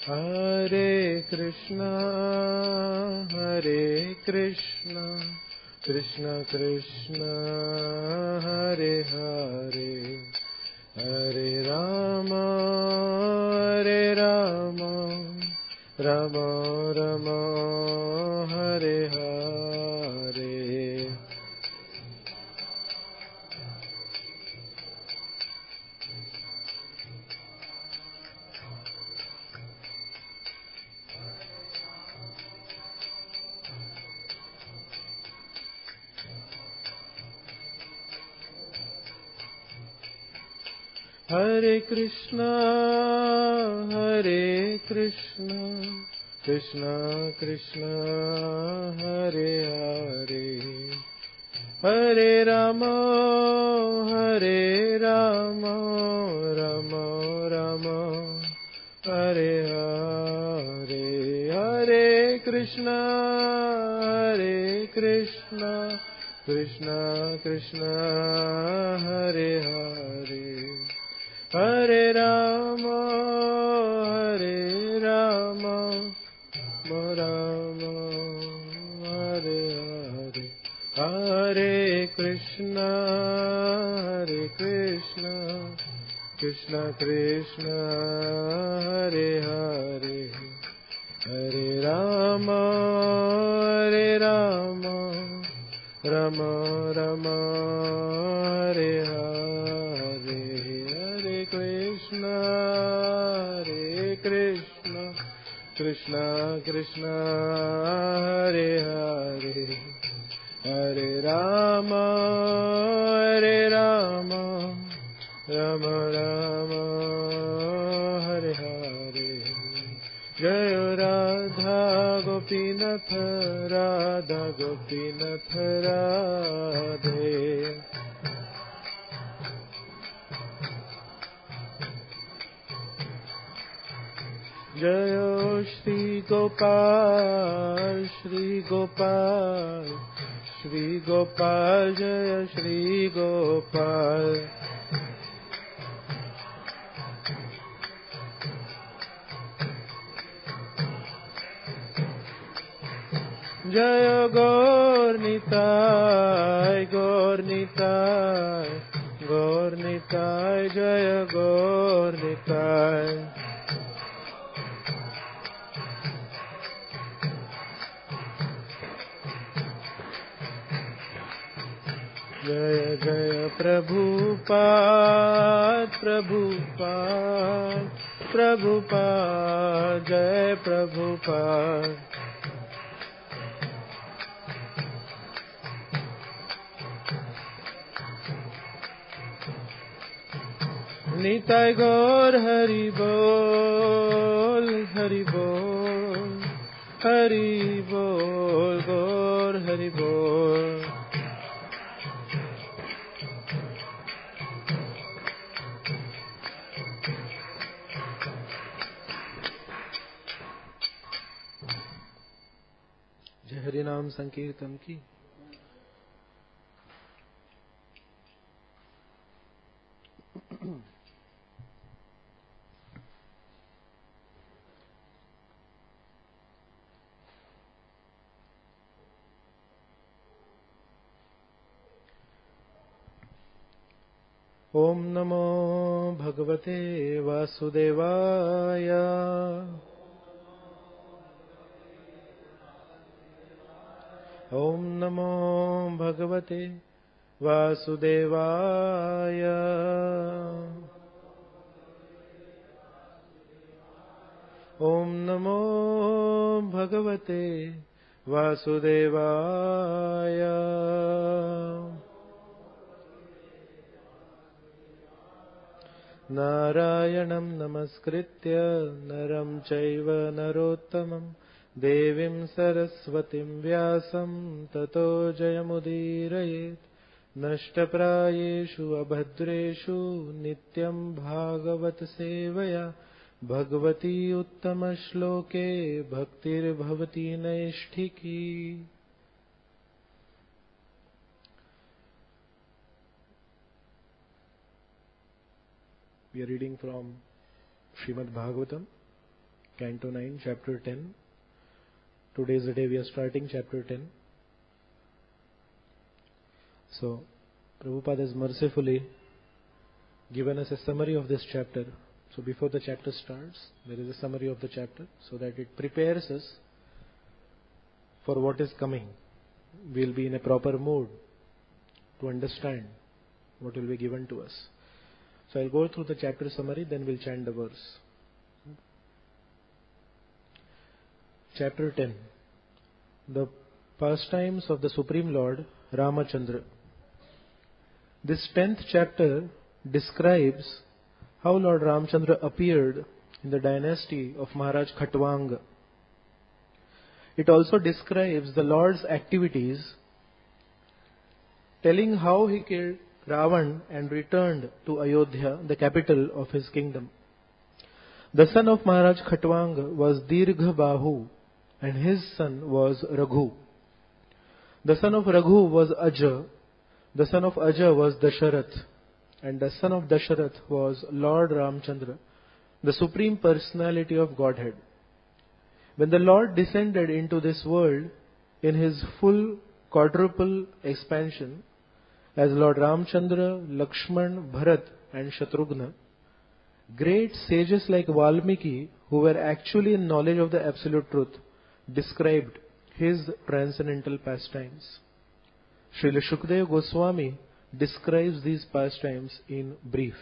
Hare Krishna, Krishna Krishna, Hare Hare, Hare Rama, Rama Rama, Hare Hare. Hare Krishna, Krishna Krishna, Hare Hare, Hare Rama, Rama Rama, Hare Hare, Hare Krishna, Krishna Krishna, Hare Hare, Hare Rama, Rama Hare Hare, Hare Krishna, Krishna Krishna, Hare Hare, Hare Rama, Rama Rama, Hare Hare, Hare Krishna, Krishna Krishna, Hare Hare, Hare Rama, Rama Rama, Hare Hare. Jai Radha Gopinath, Radha Gopinath Radhe. Jayo Shri Gopal, Shri Gopal, Jaya Shri Gopal. Jaya Gaur Nitai, Jaya Gaur Nitai. Jaya Jaya Prabhupada, Jaya Prabhupada. Nitai Gaur Hari Bol, Hari Bol, Hari Bol, Gaur Hari Bol. जय हरि नाम संकीर्तन की। ओम नमो भगवते वासुदेवाय। ओम नमो भगवते वासुदेवाय। ओम नमो भगवते वासुदेवाय। नारायणं नमस्कृत्य नरं चैव नरोत्तमं देवीं सरस्वतीं व्यासं ततो जयमुदीरयेत्। नष्टप्रायेषु अभद्रेषु नित्यं भागवत सेवया Bhagwati उत्तमश्लोके भक्तिर्भवती नैष्ठिकी। We are reading from Srimad Bhagavatam, Canto 9, Chapter 10. Today is the day we are starting Chapter 10. So, Prabhupada has mercifully given us a summary of this chapter. So before the chapter starts, there is a summary of the chapter so that it prepares us for what is coming. We will be in a proper mood to understand what will be given to us. So I'll go through the chapter summary, then we'll chant the verse. Chapter 10. The pastimes of the Supreme Lord Ramachandra. This 10th chapter describes how Lord Ramchandra appeared in the dynasty of Maharaj Khatwang. It also describes the Lord's activities, telling how he killed Ravan and returned to Ayodhya, the capital of his kingdom. The son of Maharaj Khatwang was Dirgha Bahu, and his son was Raghu. The son of Raghu was Aja. The son of Aja was Dasharath. And the son of Dasharath was Lord Ramchandra, the Supreme Personality of Godhead. When the Lord descended into this world in his full quadruple expansion, as Lord Ramchandra, Lakshman, Bharat and Shatrughna, great sages like Valmiki, who were actually in knowledge of the absolute truth, described his transcendental pastimes. Srila Shukdev Goswami describes these pastimes in brief.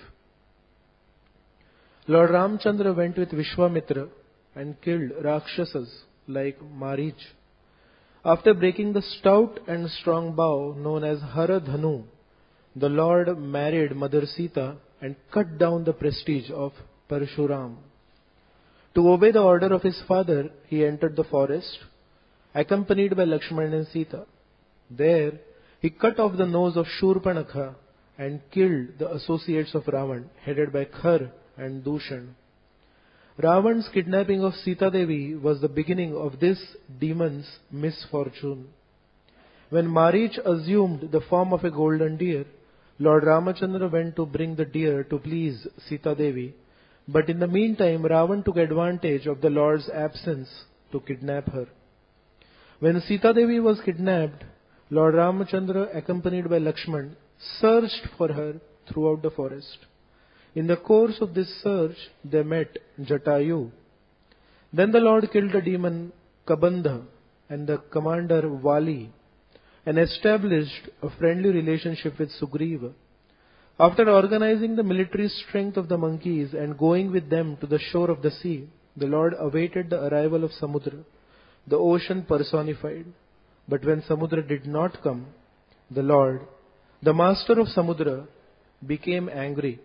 Lord Ramchandra went with Vishwamitra and killed Rakshasas like Marich. After breaking the stout and strong bow known as Haradhanu, the Lord married Mother Sita and cut down the prestige of Parshuram. To obey the order of his father, he entered the forest, accompanied by Lakshman and Sita. There, he cut off the nose of Shurpanakha and killed the associates of Ravan, headed by Khar and Dushan. Ravan's kidnapping of Sita Devi was the beginning of this demon's misfortune. When Marich assumed the form of a golden deer, Lord Ramachandra went to bring the deer to please Sita Devi, but in the meantime Ravan took advantage of the Lord's absence to kidnap her. When Sita Devi was kidnapped, Lord Ramachandra, accompanied by Lakshman, searched for her throughout the forest. In the course of this search, they met Jatayu. Then the Lord killed the demon Kabandha and the commander Vali and established a friendly relationship with Sugriva. After organizing the military strength of the monkeys and going with them to the shore of the sea, the Lord awaited the arrival of Samudra, the ocean personified. But when Samudra did not come, the Lord, the master of Samudra, became angry.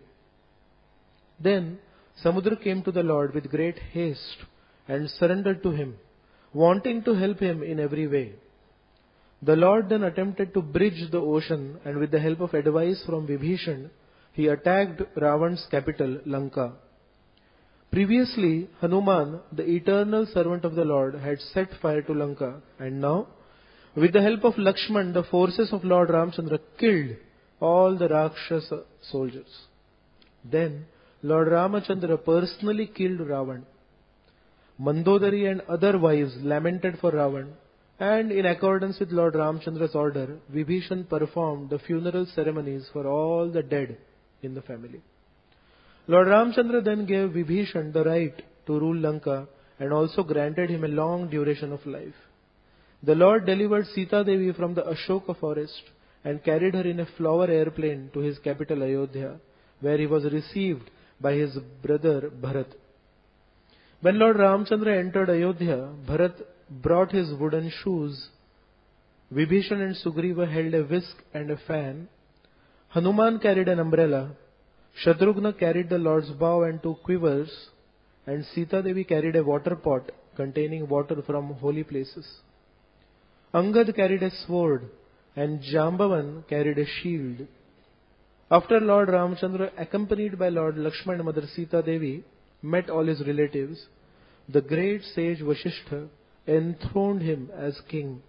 Then Samudra came to the Lord with great haste and surrendered to him, wanting to help him in every way. The Lord then attempted to bridge the ocean, and with the help of advice from Vibhishan, he attacked Ravan's capital, Lanka. Previously, Hanuman, the eternal servant of the Lord, had set fire to Lanka, and now, with the help of Lakshman, the forces of Lord Ramchandra killed all the Rakshasa soldiers. Then, Lord Ramachandra personally killed Ravan. Mandodari and other wives lamented for Ravan, and in accordance with Lord Ramchandra's order, Vibhishan performed the funeral ceremonies for all the dead in the family. Lord Ramchandra then gave Vibhishan the right to rule Lanka and also granted him a long duration of life. The Lord delivered Sita Devi from the Ashoka forest and carried her in a flower airplane to his capital Ayodhya, where he was received by his brother Bharat. When Lord Ramchandra entered Ayodhya, Bharat brought his wooden shoes. Vibhishan and Sugriva held a whisk and a fan. Hanuman carried an umbrella. Shatrughna carried the Lord's bow and 2 quivers, and Sita Devi carried a water pot containing water from holy places. Angad carried a sword, and Jambavan carried a shield. After Lord Ramchandra, accompanied by Lord Lakshman and Mother Sita Devi, met all his relatives, the great sage Vasishtha enthroned him as king.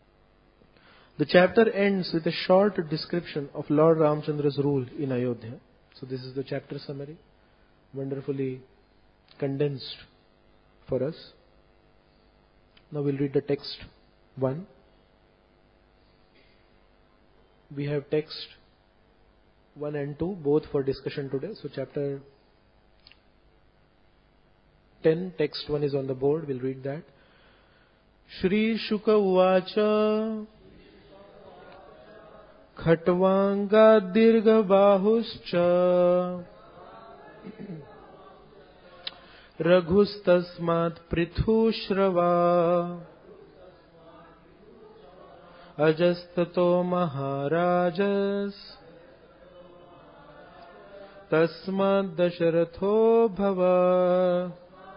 The chapter ends with a short description of Lord Ramchandra's rule in Ayodhya. So this is the chapter summary, wonderfully condensed for us. Now we'll read the text 1. We have text 1 and 2 both for discussion today. So chapter 10, text 1 is on the board. We'll read that. Shri Shuka Uvacha Khatvanga Dirgha Bahuscha Raghustasmat Prithu Shrava Ajastato Maharajas Tasmad Dasharatho Bhava.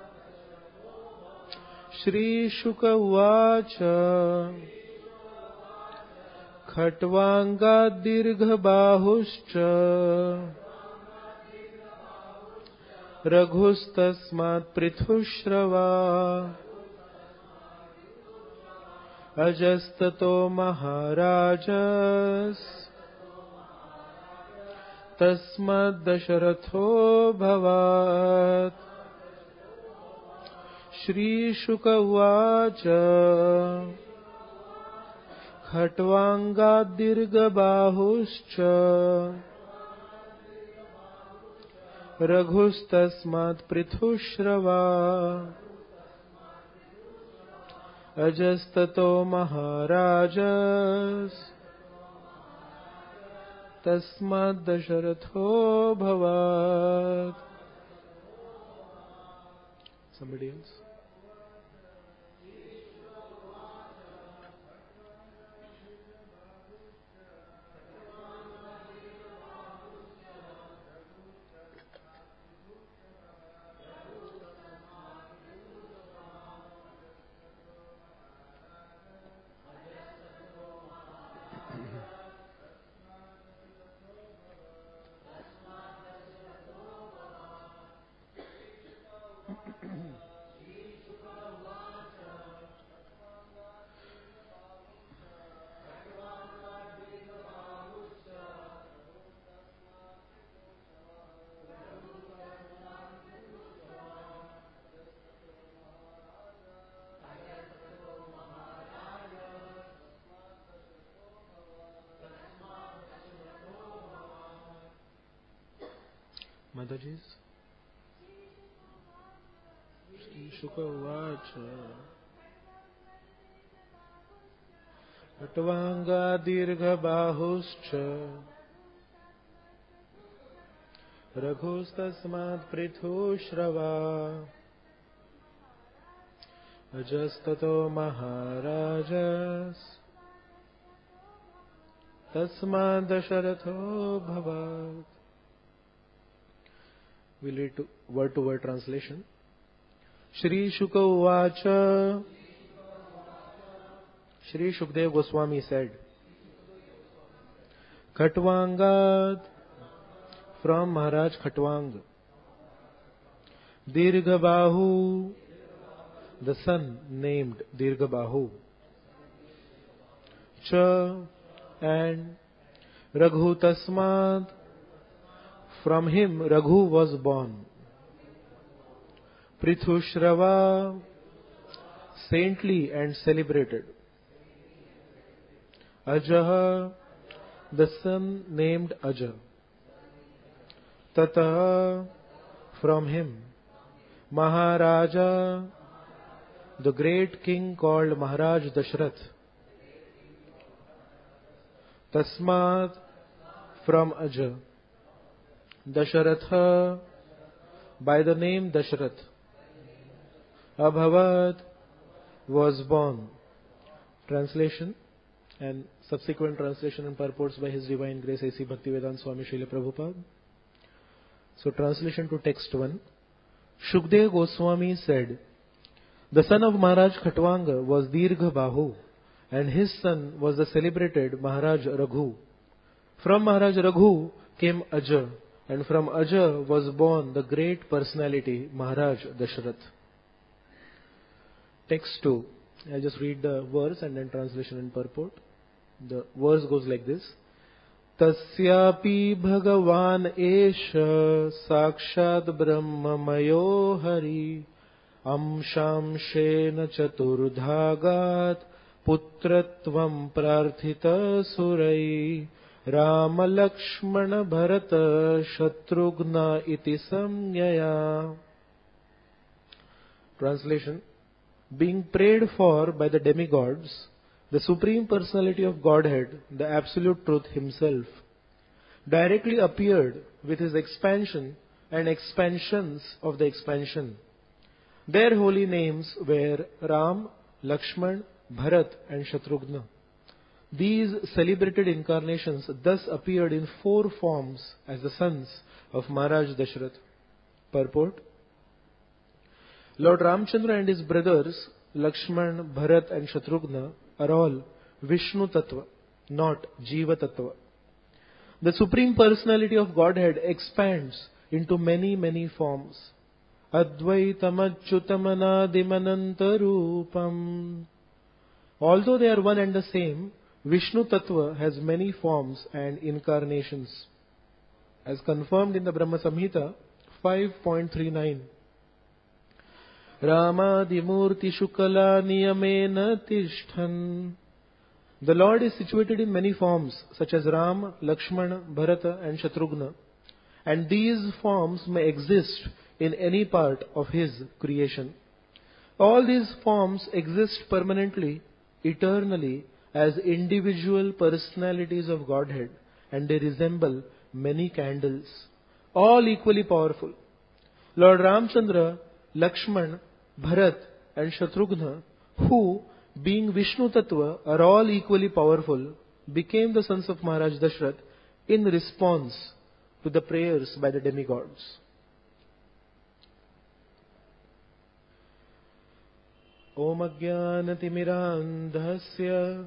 Shri Shuka Uvacha Khatvanga Dirgha Bahuscha Raghustasmat Prithu Shrava Ajastato Maharajas Tasmad Dasharatho Bhavat. Shri Shuka Uvacha Khatvanga Dirgha Bahuscha Raghustasmat Prithu Shrava Ajastato Maharajas Tasmad Dasharatho Bhavat. Somebody else? Mataji's? Shri Shuka Uvacha Khatvanga Dirgha Bahuscha Raghustasmat Prithu Shrava Ajastato Maharajas Tasmad Dasharatho Bhavat. We'll read word-to-word translation. Shri Shuka Uvacha. Shri Shukdev Goswami said, Khatvangad, from Maharaj Khatvang, Dirghabahu, the son named Dirghabahu, Cha, and Raghu Tasmad, from him Raghu was born. Prithu Shrava, saintly and celebrated. Ajaha, the son named Aja. Tataha, from him. Maharaja, the great king called Maharaj Dashrath. Tasmat, from Aja. Dasharatha, by the name Dashrath. Abhavat, was born. Translation and subsequent translation and purports by His Divine Grace A.C. Bhaktivedanta Swami Srila Prabhupada. So translation to text 1. Shukdev Goswami said, the son of Maharaj Khatvanga was Dirgha Bahu, and his son was the celebrated Maharaj Raghu. From Maharaj Raghu came Aja, and from Aja was born the great personality Maharaj Dashrath. Text 2. I'll just read the verse and then translation and purport. The verse goes like this. Tasyapi Bhagavan Esha Sakshat Brahmamayo Hari अंशांशेन चतुर्धागात् पुत्रत्वं प्रार्थितसुरैः Ram Lakshman Bharat Shatrughan इति संज्ञया. Translation: Being prayed for by the demigods, the Supreme Personality of Godhead, the Absolute Truth Himself, directly appeared with His expansion and expansions of the expansion. Their holy names were Ram, Lakshman, Bharat and Shatrughna. These celebrated incarnations thus appeared in 4 forms as the sons of Maharaj Dashrath. Purport: Lord Ramchandra and his brothers Lakshman, Bharat and Shatrughna are all Vishnu Tattva, not Jiva Tattva. The Supreme Personality of Godhead expands into many, many forms. Advaitam Achyutamanadimanantarupam. Although they are one and the same, Vishnu Tattva has many forms and incarnations. As confirmed in the Brahma Samhita 5.39. Ramadimurti Shukala Niyamena Tishthan. The Lord is situated in many forms, such as Ram, Lakshmana, Bharata and Shatrughna, and these forms may exist in any part of His creation. All these forms exist permanently, eternally, as individual personalities of Godhead, and they resemble many candles, all equally powerful. Lord Ramchandra, Lakshman, Bharat and Shatrughna, who, being Vishnu Tattva, are all equally powerful, became the sons of Maharaj Dashrath in response to the prayers by the demigods. Om Ajnanatimirandhasya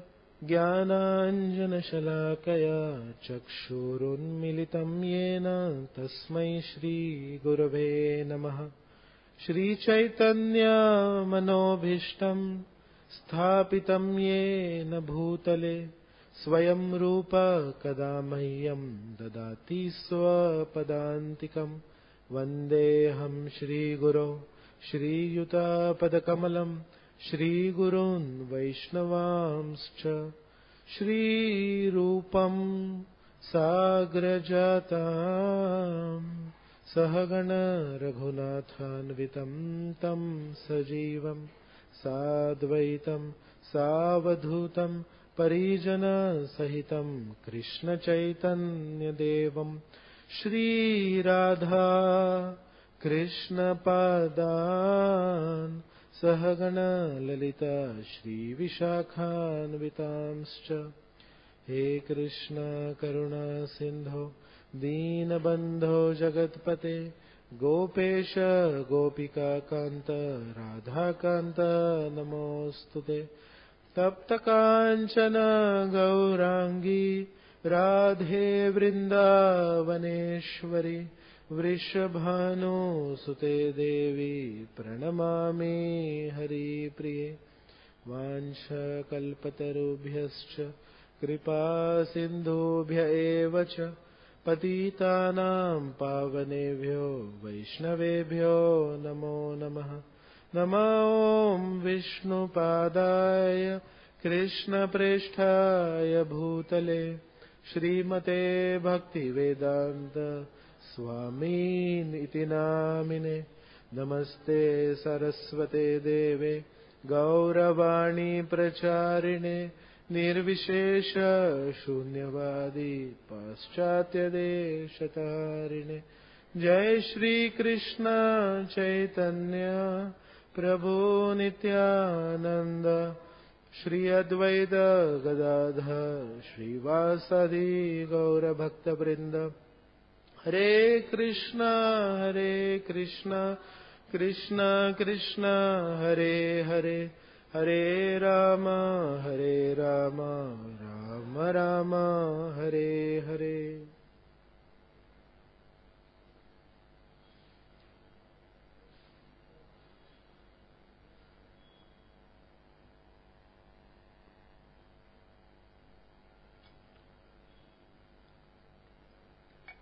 Jnananjanashalakaya Chakshurunmilitam Yena Tasmai Shri Gurave Namaha. Shri Chaitanya Manobhishtam Sthapitam Yena Bhutale Swayam Rupa Kadamahyam Dadati Swapadantikam Vandeham Shri Guru Shri Yuta Padakamalam Shri Gurun Vaishnavamscha Shri Rupam Sagrajatam Sahagana Raghunathanvitam Tam Sajivam Sadvaitam Savadhutam Parijana Sahitam Krishna Chaitanya Devam Shri Radha Krishna Padan Sahagana Lalita Shri Vishakhanvitamscha. He Krishna Karuna Sindho Deenabandho Jagatpate Gopesha Gopika Kanta Radha Kanta Namostute Tapta Kanchana Gaurangi Radhe Vrindavaneshwari Vrishabhanu Sute Devi Pranamami Hari Priye Vansha Kalpatarubhyascha Kripa Sindhubhya Evacha Patitanam Pavanebhyo Vaishnavebhyo Namo Namaha. Namo Om Vishnu Padaya Krishna Presthaya Bhutale Srimate Bhakti Vedanta Swami Iti Namine. Namaste Saraswate Deve Gauravani Pracharine Nirvishesha Shunyavadi Paschatya Deshatarine. Jai Shri Krishna Chaitanya Prabhu Nityananda Shri Advaita Gadadhar Shri Vasadi Gaura Bhakta Vrinda. Hare Krishna Krishna Krishna Hare Hare Hare Rama Rama Rama Hare Hare.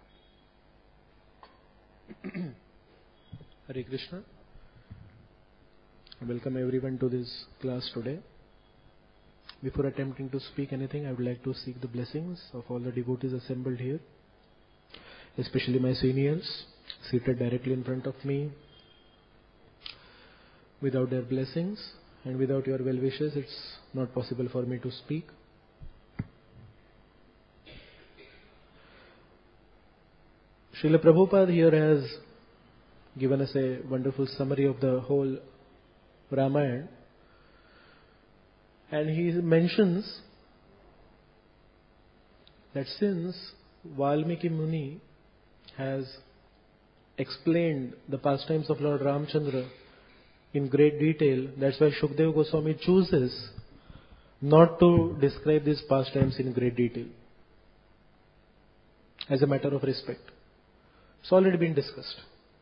Hare Krishna. I welcome everyone to this class today. Before attempting to speak anything, I would like to seek the blessings of all the devotees assembled here, especially my seniors seated directly in front of me. Without their blessings and without your well wishes, it's not possible for me to speak. Srila Prabhupada here has given us a wonderful summary of the whole Ramayana, and he mentions that since Valmiki Muni has explained the pastimes of Lord Ramchandra in great detail, that's why Shukdev Goswami chooses not to describe these pastimes in great detail as a matter of respect. It's already been discussed.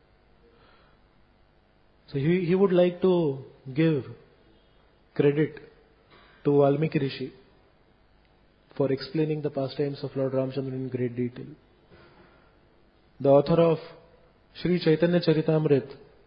So he would like to give credit to Valmiki Rishi for explaining the pastimes of Lord Ramchandra in great detail. The author of Sri Chaitanya Charitamrit,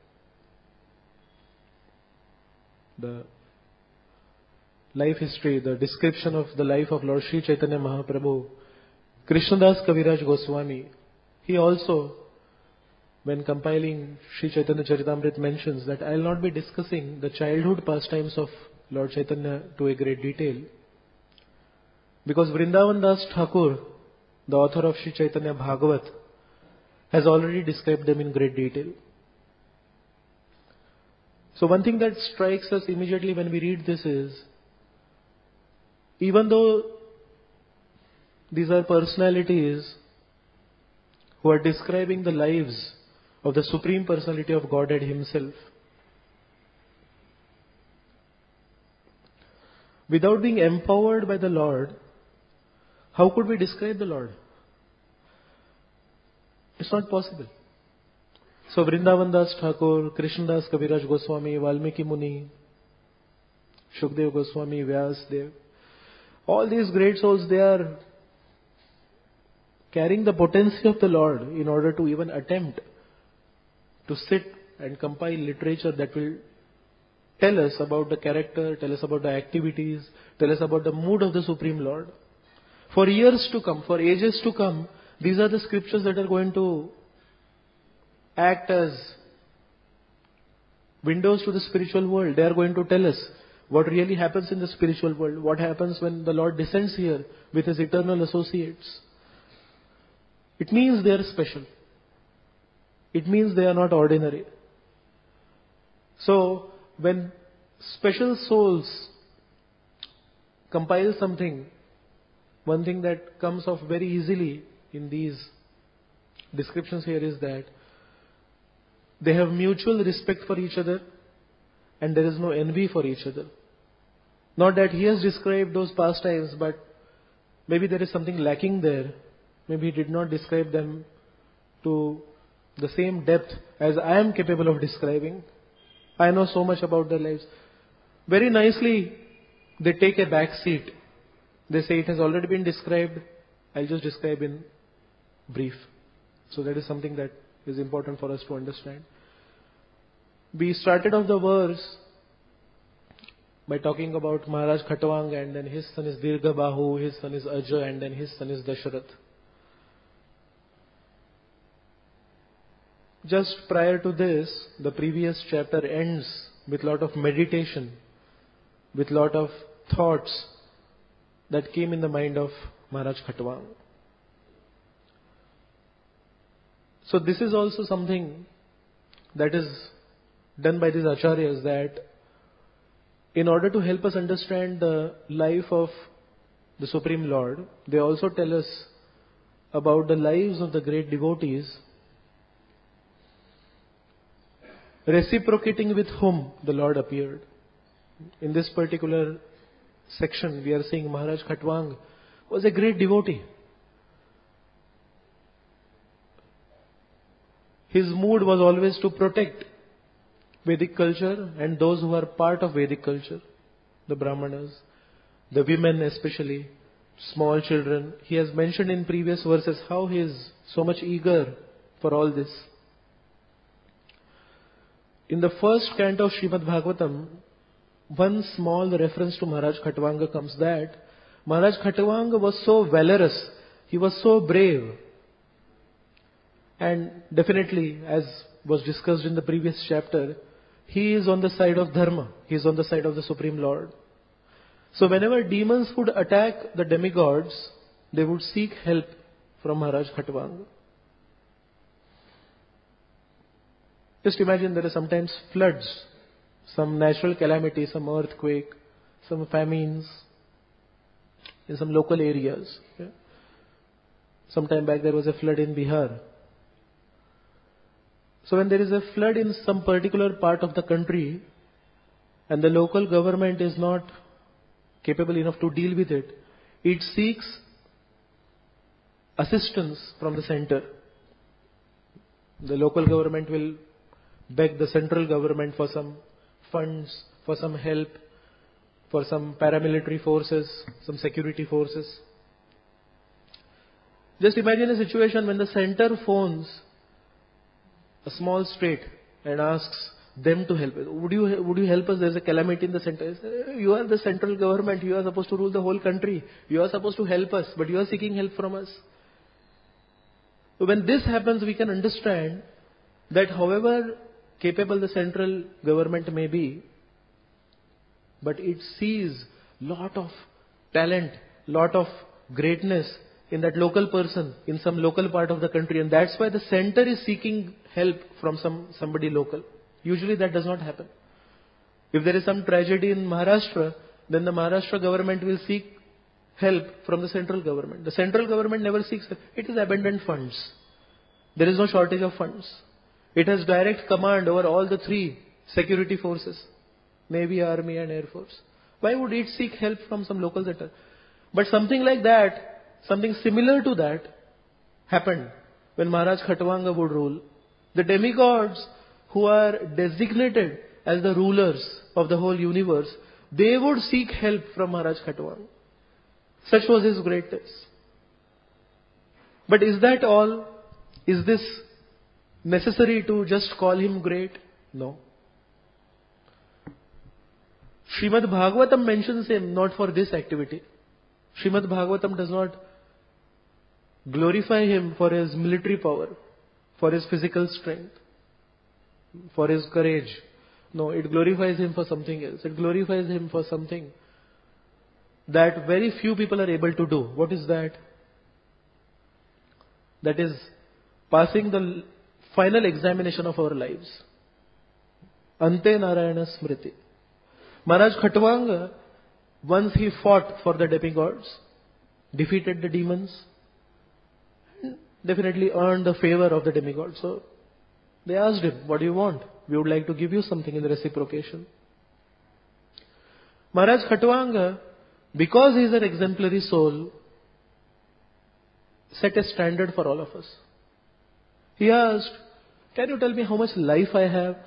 the life history, the description of the life of Lord Sri Chaitanya Mahaprabhu, Krishnadas Kaviraj Goswami, he also, when compiling Sri Chaitanya Charitamrit, mentions that I will not be discussing the childhood pastimes of Lord Chaitanya to a great detail, because Vrindavan Das Thakur, the author of Sri Chaitanya Bhagavat, has already described them in great detail. So one thing that strikes us immediately when we read this is, even though these are personalities who are describing the lives of the Supreme Personality of Godhead Himself, without being empowered by the Lord, how could we describe the Lord? It's not possible. So Vrindavan Das Thakur, Krishnadas Kaviraj Goswami, Valmiki Muni, Shukdev Goswami, Vyasdev, all these great souls, they are carrying the potency of the Lord in order to even attempt to sit and compile literature that will tell us about the character, tell us about the activities, tell us about the mood of the Supreme Lord. For years to come, for ages to come, these are the scriptures that are going to act as windows to the spiritual world. They are going to tell us what really happens in the spiritual world, what happens when the Lord descends here with His eternal associates. It means they are special. It means they are not ordinary. So, when special souls compile something, one thing that comes off very easily in these descriptions here is that they have mutual respect for each other and there is no envy for each other. Not that he has described those pastimes, but maybe there is something lacking there. Maybe he did not describe them to the same depth as I am capable of describing. I know so much about their lives. Very nicely, they take a back seat. They say it has already been described. I'll just describe in brief. So that is something that is important for us to understand. We started off the verse by talking about Maharaj Khatwang, and then his son is Dirghabahu, his son is Aja, and then his son is Dasharath. Just prior to this, the previous chapter ends with a lot of meditation, with a lot of thoughts that came in the mind of Maharaj Khatwang. So this is also something that is done by these acharyas, that in order to help us understand the life of the Supreme Lord, they also tell us about the lives of the great devotees, reciprocating with whom the Lord appeared. In this particular section, we are saying Maharaj Khatwang was a great devotee. His mood was always to protect Vedic culture and those who are part of Vedic culture, the Brahmanas, the women especially, small children. He has mentioned in previous verses how he is so much eager for all this. In the first canto of Srimad Bhagavatam, one small reference to Maharaj Khatwanga comes that Maharaj Khatwanga was so valorous, he was so brave. And definitely, as was discussed in the previous chapter, he is on the side of Dharma, he is on the side of the Supreme Lord. So whenever demons would attack the demigods, they would seek help from Maharaj Khatwanga. Just imagine there are sometimes floods, some natural calamity, some earthquake, some famines in some local areas. Yeah. Some time back there was a flood in Bihar. So when there is a flood in some particular part of the country and the local government is not capable enough to deal with it, it seeks assistance from the center. The local government will beg the central government for some funds, for some help, for some paramilitary forces, some security forces. Just imagine a situation when the center phones a small state and asks them to help. Would you help us? There's a calamity in the center. You are the central government. You are supposed to rule the whole country. You are supposed to help us, but you are seeking help from us. So when this happens, we can understand that however capable the central government may be, but it sees lot of talent, lot of greatness in that local person, in some local part of the country, and that's why the center is seeking help from somebody local. Usually that does not happen. If there is some tragedy in Maharashtra, then the Maharashtra government will seek help from the central government. The central government never seeks help. It is abundant funds. There is no shortage of funds. It has direct command over all the three security forces, Navy, Army and Air Force. Why would it seek help from some local center? But something like that, something similar to that happened when Maharaj Khatwanga would rule. The demigods who are designated as the rulers of the whole universe, they would seek help from Maharaj Khatwanga. Such was his greatness. But is that all? Is this necessary to just call him great? No. Srimad Bhagavatam mentions him not for this activity. Srimad Bhagavatam does not glorify him for his military power, for his physical strength, for his courage. No, it glorifies him for something else. It glorifies him for something that very few people are able to do. What is that? That is passing the final examination of our lives. Ante Narayana Smriti. Maharaj Khatwanga, once he fought for the demigods, defeated the demons, definitely earned the favor of the demigods. So they asked him, what do you want? We would like to give you something in reciprocation. Maharaj Khatwanga, because he is an exemplary soul, set a standard for all of us. He asked, can you tell me how much life I have?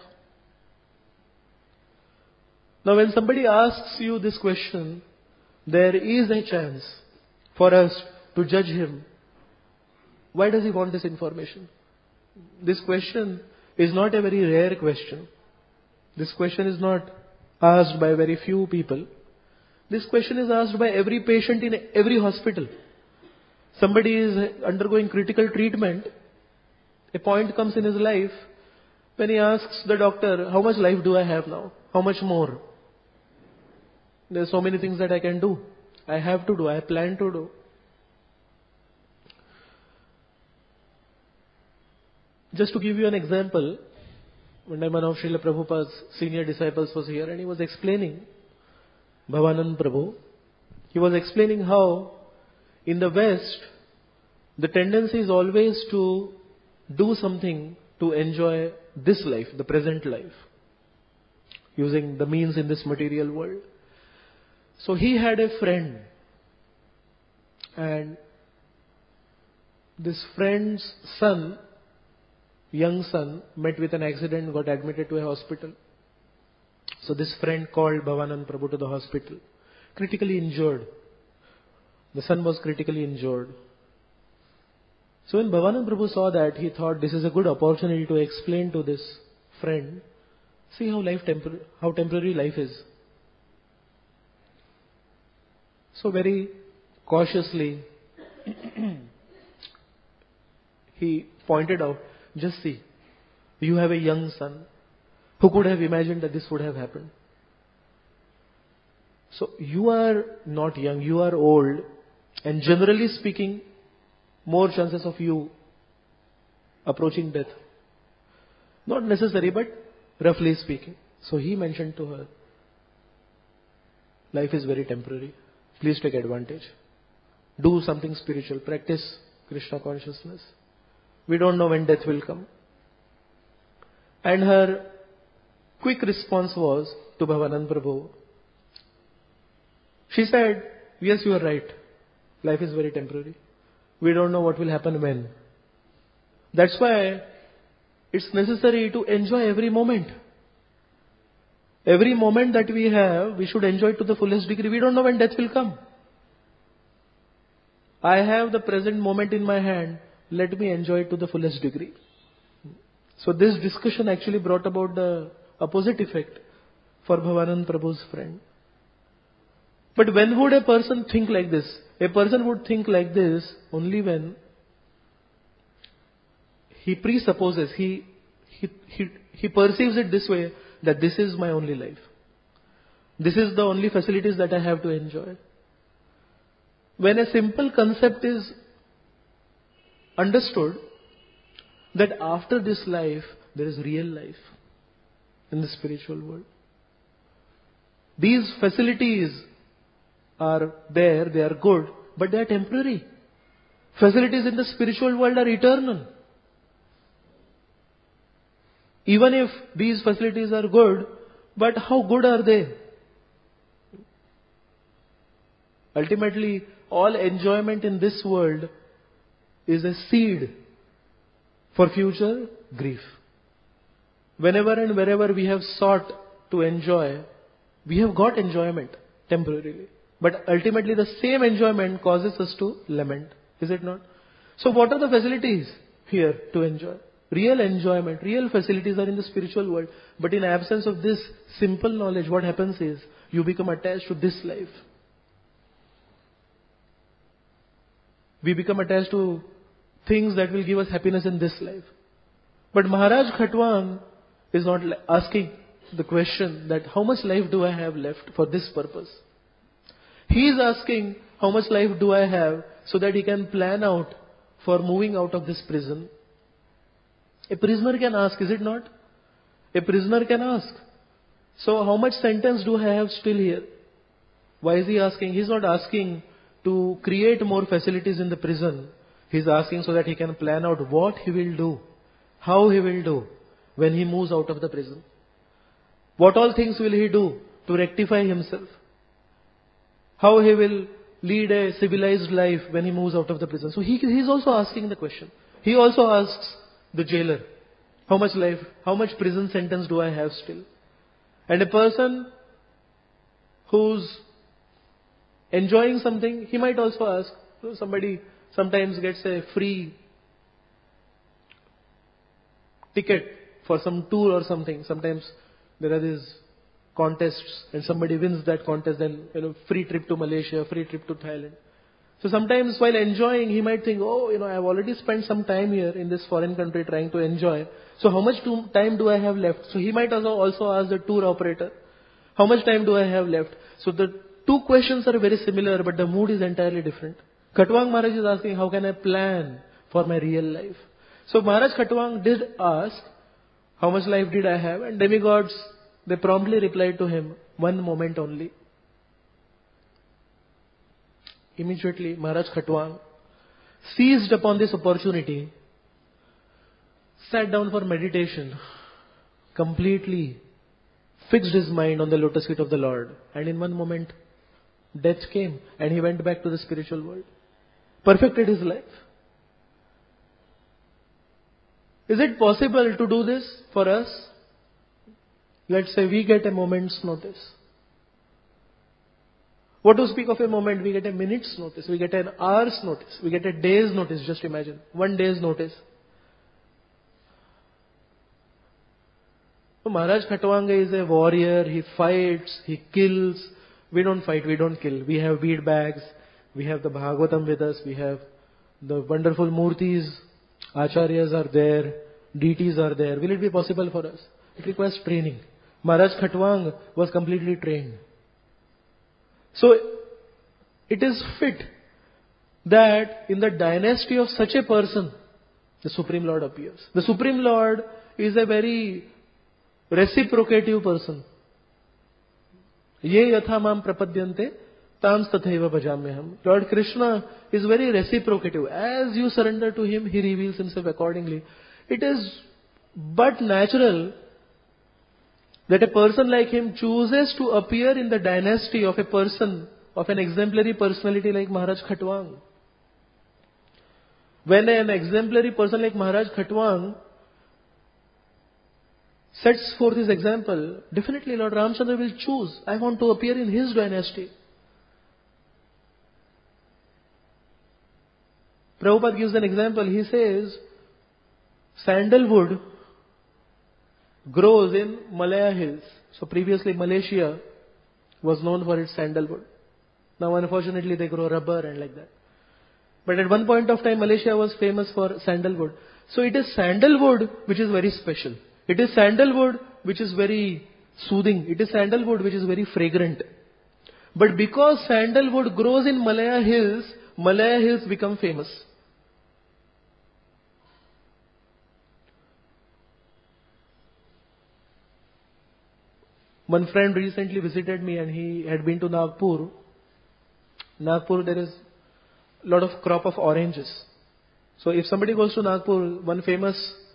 Now when somebody asks you this question, there is a chance for us to judge him. Why does he want this information? This question is not a very rare question. This question is not asked by very few people. This question is asked by every patient in every hospital. Somebody is undergoing critical treatment. A point comes in his life when he asks the doctor, how much life do I have now? How much more? There are so many things that I can do. I have to do. I plan to do. Just to give you an example, one time one of Srila Prabhupada's senior disciples was here and he was explaining, Bhavanand Prabhu, he was explaining how in the West, the tendency is always to do something to enjoy this life, the present life, using the means in this material world. So he had a friend, and this friend's son, young son, met with an accident, got admitted to a hospital. So this friend called Bhavanand Prabhu to the hospital, critically injured. The son was critically injured. So when Bhavanand Prabhu saw that, he thought this is a good opportunity to explain to this friend See how temporary life is. So very cautiously, he pointed out, just see, you have a young son. Who could have imagined that this would have happened? So you are not young, you are old, and generally speaking, more chances of you approaching death. Not necessary, but roughly speaking. So he mentioned to her, life is very temporary. Please take advantage. Do something spiritual. Practice Krishna consciousness. We don't know when death will come. And her quick response was to Bhavanand Prabhu. She said, yes, you are right. Life is very temporary. We don't know what will happen when. That's why it's necessary to enjoy every moment. Every moment that we have, we should enjoy it to the fullest degree. We don't know when death will come. I have the present moment in my hand. Let me enjoy it to the fullest degree. So this discussion actually brought about the opposite effect for Bhavanand Prabhu's friend. But when would a person think like this? A person would think like this only when he presupposes, he perceives it this way, that this is my only life. This is the only facilities that I have to enjoy. When a simple concept is understood, that after this life, there is real life in the spiritual world. These facilities are there, they are good, but they are temporary. Facilities in the spiritual world are eternal. Even if these facilities are good, but how good are they? Ultimately, all enjoyment in this world is a seed for future grief. Whenever and wherever we have sought to enjoy, we have got enjoyment temporarily. But ultimately the same enjoyment causes us to lament. Is it not? So what are the facilities here to enjoy? Real enjoyment, real facilities are in the spiritual world. But in absence of this simple knowledge, what happens is, you become attached to this life. We become attached to things that will give us happiness in this life. But Maharaj Khatwang is not asking the question that how much life do I have left for this purpose? He is asking how much life do I have so that he can plan out for moving out of this prison. A prisoner can ask, is it not? A prisoner can ask. So how much sentence do I have still here? Why is he asking? He is not asking to create more facilities in the prison. He is asking so that he can plan out what he will do, how he will do when he moves out of the prison. What all things will he do to rectify himself? How he will lead a civilized life when he moves out of the prison. So he is also asking the question. He also asks the jailer, how much life, how much prison sentence do I have still? And a person who's enjoying something, he might also ask. Somebody sometimes gets a free ticket for some tour or something. Sometimes there are these contests and somebody wins that contest, then free trip to Malaysia, free trip to Thailand. So sometimes while enjoying, he might think, I have already spent some time here in this foreign country trying to enjoy. So how much time do I have left? So he might also ask the tour operator, how much time do I have left? So the two questions are very similar, but the mood is entirely different. Khatwang Maharaj is asking, how can I plan for my real life? So Maharaj Khatwang did ask, how much life did I have? And demigods, they promptly replied to him, one moment only. Immediately, Maharaj Khatwang seized upon this opportunity, sat down for meditation, completely fixed his mind on the lotus feet of the Lord. And in one moment, death came and he went back to the spiritual world. Perfected his life. Is it possible to do this for us? Let's say we get a moment's notice. What to speak of a moment? We get a minute's notice. We get an hour's notice. We get a day's notice. Just imagine. 1 day's notice. So Maharaj Khatwanga is a warrior, he fights, he kills. We don't fight, we don't kill. We have bead bags, we have the Bhagavatam with us, we have the wonderful murtis, acharyas are there, deities are there. Will it be possible for us? It requires training. Maharaj Khatwang was completely trained. So it is fit that in the dynasty of such a person, the Supreme Lord appears. The Supreme Lord is a very reciprocative person. Ye yatha mam prapadyante tam tathaiva bhajamyaham. Lord Krishna is very reciprocative. As you surrender to Him, He reveals Himself accordingly. It is but natural that a person like him chooses to appear in the dynasty of a person, of an exemplary personality like Maharaj Khatwang. When an exemplary person like Maharaj Khatwang sets forth his example, definitely Lord Ramchandra will choose, I want to appear in his dynasty. Prabhupada gives an example. He says, sandalwood grows in Malaya Hills. So previously Malaysia was known for its sandalwood. Now unfortunately they grow rubber and like that. But at one point of time Malaysia was famous for sandalwood. So it is sandalwood which is very special. It is sandalwood which is very soothing. It is sandalwood which is very fragrant. But because sandalwood grows in Malaya Hills become famous. One friend recently visited me and he had been to Nagpur. Nagpur, there is a lot of crop of oranges. So if somebody goes to Nagpur, one famous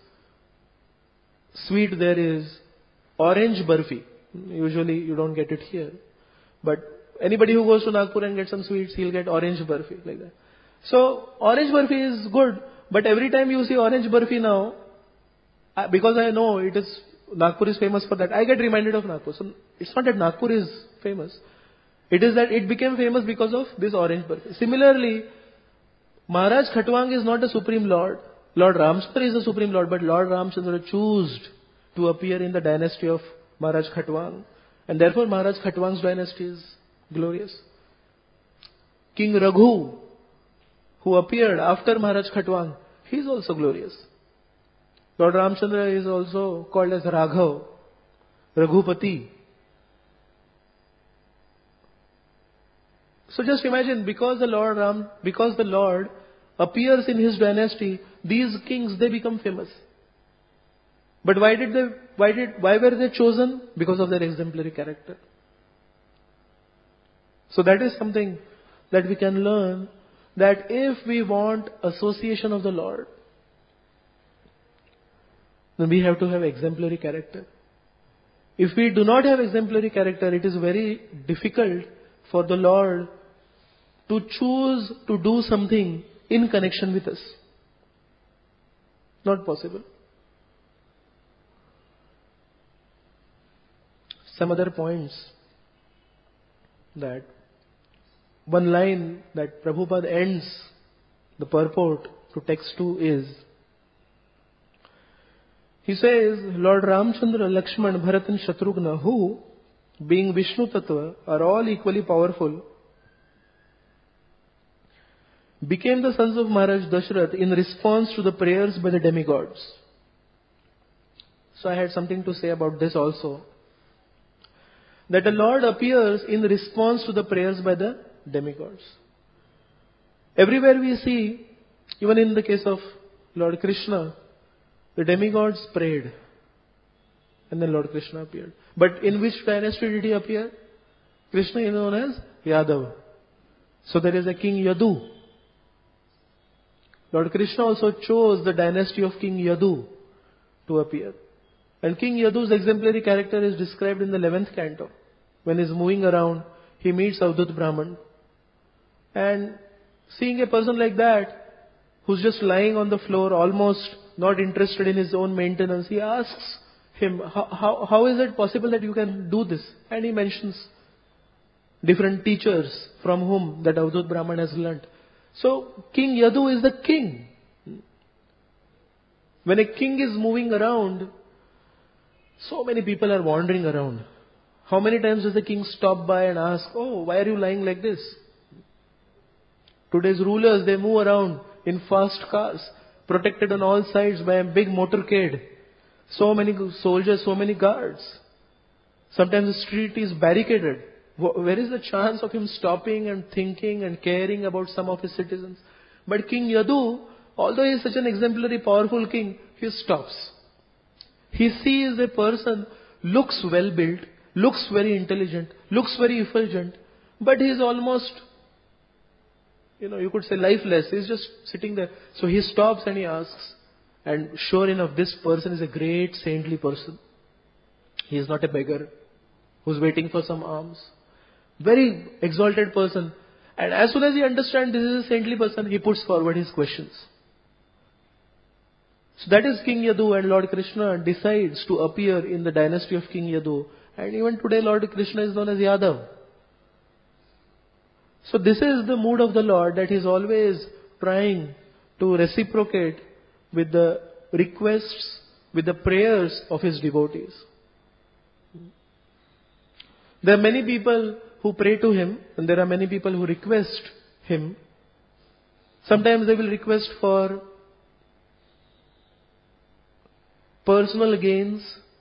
sweet there is orange barfi. Usually you don't get it here. But anybody who goes to Nagpur and gets some sweets, he'll get orange barfi like that. So orange barfi is good. But every time you see orange barfi now, because I know Nagpur is famous for that, I get reminded of Nagpur. So it's not that Nagpur is famous. It is that it became famous because of this orange barfi. Similarly, Maharaj Khatwang is not a Supreme Lord. Lord Ramchandra is the Supreme Lord, but Lord Ramchandra chose to appear in the dynasty of Maharaj Khatwang. And therefore Maharaj Khatwang's dynasty is glorious. King Raghu, who appeared after Maharaj Khatwang, he is also glorious. Lord Ramchandra is also called as Raghav, Raghupati. So just imagine, because the Lord appears in his dynasty, these kings, they become famous. But why were they chosen? Because of their exemplary character. So that is something that we can learn, that if we want association of the Lord, then we have to have exemplary character. If we do not have exemplary character, it is very difficult for the Lord to choose to do something in connection with us. Not possible. Some other points, that one line that Prabhupada ends the purport to text 2 is, he says, Lord Ramchandra, Lakshman, Bharat and Shatrughna, who, being Vishnu Tattva, are all equally powerful, became the sons of Maharaj Dashrath in response to the prayers by the demigods. So I had something to say about this also. That the Lord appears in response to the prayers by the demigods. Everywhere we see, even in the case of Lord Krishna, the demigods prayed. And then Lord Krishna appeared. But in which dynasty did he appear? Krishna is known as Yadav. So there is a King Yadu. Lord Krishna also chose the dynasty of King Yadu to appear. And King Yadu's exemplary character is described in the 11th canto. When he is moving around, he meets Avadhut Brahman. And seeing a person like that, who's just lying on the floor, almost not interested in his own maintenance, he asks him, how is it possible that you can do this? And he mentions different teachers from whom that Avadhut Brahman has learnt. So King Yadu is the king. When a king is moving around, So many people are wandering around. How many times does the king stop by and ask, "Oh, why are you lying like this?" Today's rulers, they move around in fast cars, protected on all sides by a big motorcade. So many soldiers, so many guards. Sometimes the street is barricaded. Where is the chance of him stopping and thinking and caring about some of his citizens? But King Yadu, although he is such an exemplary, powerful king, he stops. He sees a person, looks well built, looks very intelligent, looks very effulgent, but he is almost, you could say lifeless. He is just sitting there. So he stops and he asks, and sure enough, this person is a great saintly person. He is not a beggar who's waiting for some alms. Very exalted person. And as soon as he understands this is a saintly person, he puts forward his questions. So that is King Yadu, and Lord Krishna decides to appear in the dynasty of King Yadu. And even today Lord Krishna is known as Yadav. So this is the mood of the Lord, that He is always trying to reciprocate with the requests, with the prayers of His devotees. There are many people who pray to Him, and there are many people who request Him. Sometimes they will request for personal gains,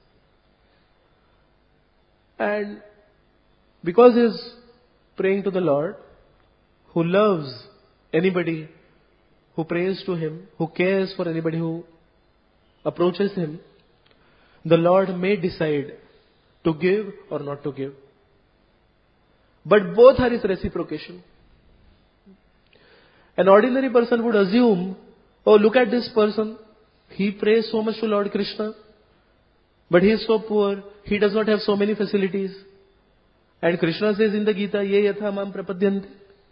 and because he is praying to the Lord, who loves anybody who prays to Him, who cares for anybody who approaches Him, the Lord may decide to give or not to give. But both are His reciprocation. An ordinary person would assume, oh, look at this person. He prays so much to Lord Krishna, but he is so poor. He does not have so many facilities. And Krishna says in the Gita, Ye yatha mam prapadyanti.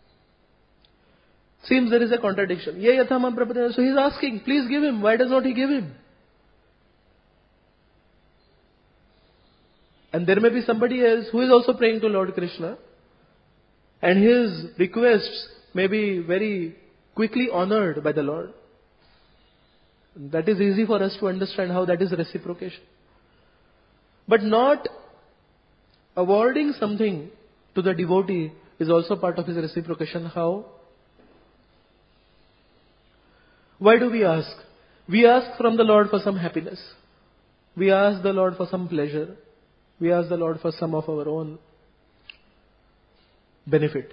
Seems there is a contradiction. Ye yatha mam prapadyanti. So he is asking, please give him. Why does not he give him? And there may be somebody else who is also praying to Lord Krishna, and his requests may be very quickly honored by the Lord. That is easy for us to understand how that is reciprocation. But not awarding something to the devotee is also part of his reciprocation. How? Why do we ask? We ask from the Lord for some happiness. We ask the Lord for some pleasure. We ask the Lord for some of our own benefit.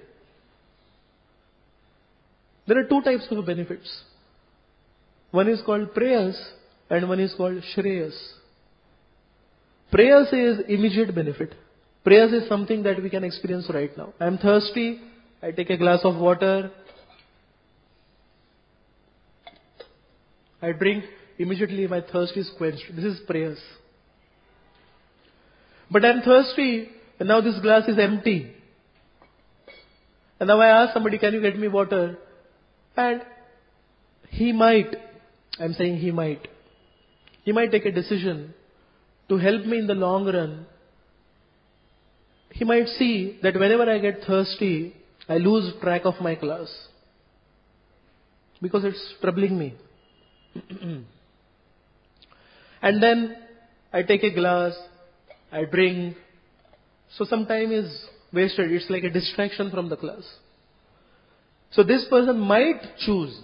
There are two types of benefits. One is called prayas and one is called shreyas. Prayas is immediate benefit. Prayas is something that we can experience right now. I am thirsty, I take a glass of water, I drink, immediately my thirst is quenched. This is prayas. But I am thirsty and now this glass is empty. And now I ask somebody, can you get me water? And he might take a decision to help me in the long run. He might see that whenever I get thirsty, I lose track of my class because it's troubling me. And then I take a glass, I drink, so some time is wasted. It's like a distraction from the class. So this person might choose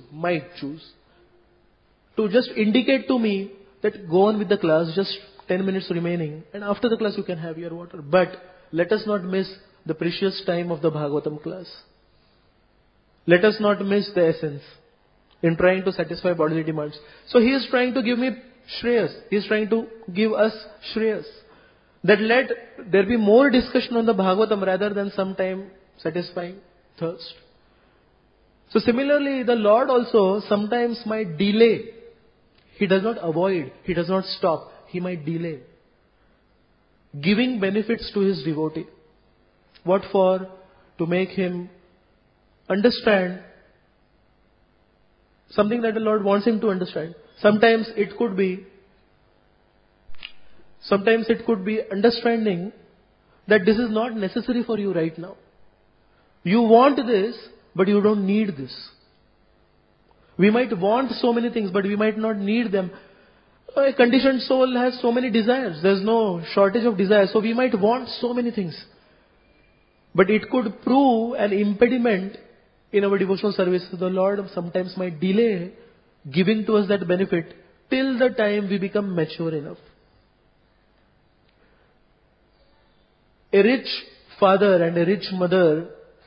to just indicate to me that go on with the class, just 10 minutes remaining, and after the class you can have your water. But let us not miss the precious time of the Bhagavatam class. Let us not miss the essence in trying to satisfy bodily demands. So he is trying to give me shreyas. He is trying to give us shreyas. That let there be more discussion on the Bhagavatam rather than some time satisfying thirst. So similarly, the Lord also sometimes might delay. He does not avoid. He does not stop. He might delay giving benefits to His devotee. What for? To make him understand something that the Lord wants him to understand. Sometimes it could be understanding that this is not necessary for you right now. You want this, but you don't need this. We might want so many things, but we might not need them. A conditioned soul has so many desires. There's no shortage of desires. So we might want so many things. But it could prove an impediment in our devotional service. The Lord sometimes might delay giving to us that benefit till the time we become mature enough. A rich father and a rich mother,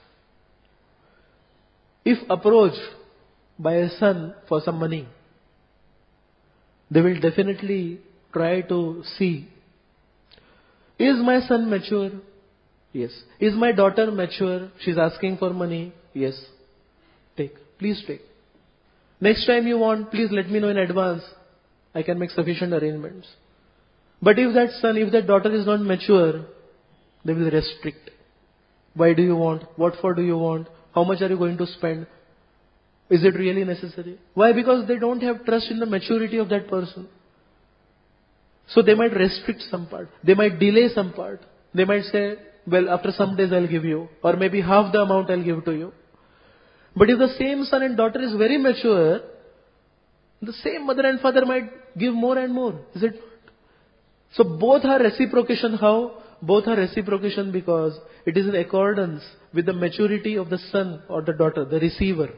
if approached by a son for some money, they will definitely try to see, is my son mature? Yes. Is my daughter mature? She's asking for money. Yes. Take. Please take. Next time you want, please let me know in advance. I can make sufficient arrangements. But if that son, if that daughter is not mature, they will restrict. Why do you want? What for do you want? How much are you going to spend? Is it really necessary? Why? Because they don't have trust in the maturity of that person. So they might restrict some part. They might delay some part. They might say, well, after some days I'll give you. Or maybe half the amount I'll give to you. But if the same son and daughter is very mature, the same mother and father might give more and more. Is it not? So both are reciprocation. How? Both are reciprocation because it is in accordance with the maturity of the son or the daughter, the receiver.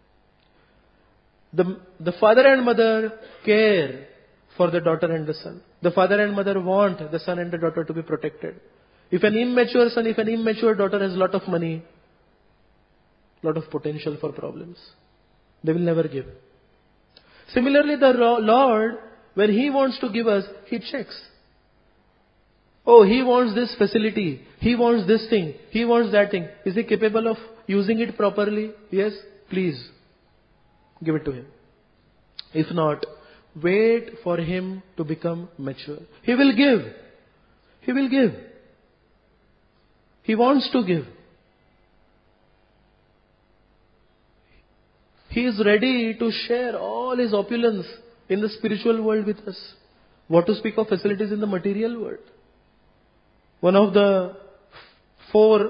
The father and mother care for the daughter and the son. The father and mother want the son and the daughter to be protected. If an immature son, if an immature daughter has a lot of money, lot of potential for problems. They will never give. Similarly, the Lord, when He wants to give us, He checks. Oh, He wants this facility. He wants this thing. He wants that thing. Is He capable of using it properly? Yes, please. Give it to Him. If not, wait for Him to become mature. He will give. He will give. He wants to give. He is ready to share all His opulence in the spiritual world with us. What to speak of facilities in the material world? One of the 4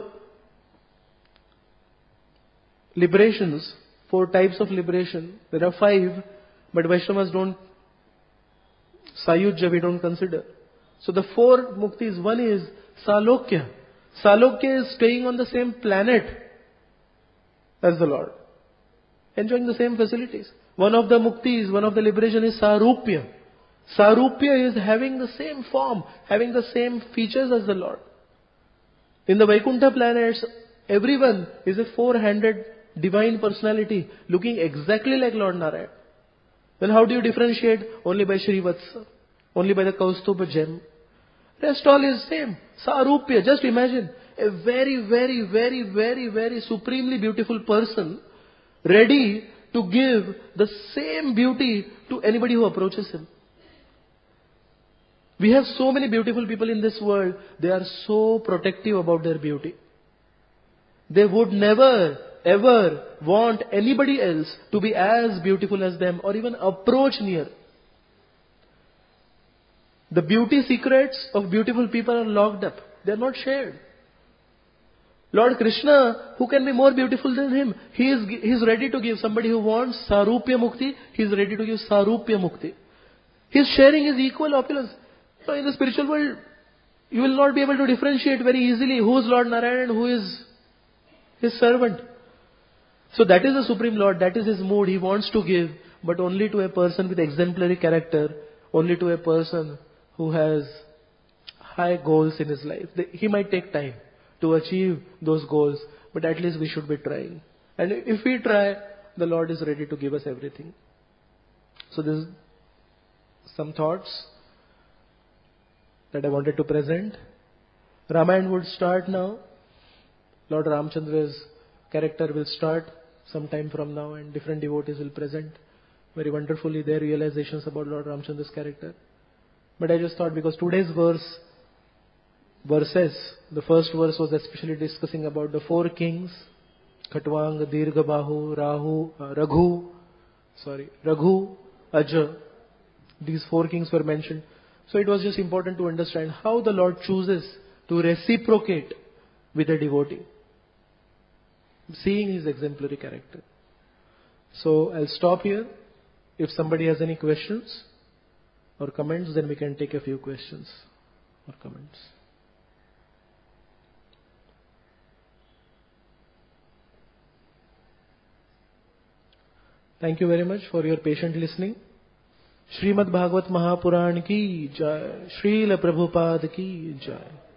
liberations, 4 types of liberation. There are 5, but Vaishnavas don't, Sayujya we don't consider. So the 4 muktis, one is Salokya. Salokya is staying on the same planet as the Lord, enjoying the same facilities. One of the muktis, one of the liberation is Sarupya. Sarupya is having the same form, having the same features as the Lord. In the Vaikuntha planets, everyone is a 4-handed divine personality looking exactly like Lord Narayan. Then how do you differentiate? Only by Srivatsa, only by the Kaustuba gem. Rest all is same. Sarupya, just imagine a very, very, very, very, very supremely beautiful person ready to give the same beauty to anybody who approaches him. We have so many beautiful people in this world. They are so protective about their beauty. They would never, ever want anybody else to be as beautiful as them or even approach near. The beauty secrets of beautiful people are locked up. They are not shared. Lord Krishna, who can be more beautiful than Him? He is ready to give. Somebody who wants Sarupya Mukti, He is ready to give Sarupya Mukti. He is sharing His equal opulence. So in the spiritual world, you will not be able to differentiate very easily who is Lord Narayan and who is His servant. So that is the Supreme Lord, that is His mood. He wants to give, but only to a person with exemplary character, only to a person who has high goals in his life. He might take time to achieve those goals, but at least we should be trying. And if we try, the Lord is ready to give us everything. So this is some thoughts that I wanted to present. Ramayana would start now. Lord Ramchandra's character will start some time from now, and different devotees will present very wonderfully their realizations about Lord Ramchandra's character. But I just thought, because today's verses, the first verse was especially discussing about the 4 kings, Khatwang, Dirghabahu, Raghu, Aja. These 4 kings were mentioned. So it was just important to understand how the Lord chooses to reciprocate with a devotee, seeing His exemplary character. So I'll stop here. If somebody has any questions. or comments, then we can take a few questions or comments. Thank you very much for your patient listening. Shrimad Bhagavat Mahapuran की जय, श्रील प्रभुपाद की जय.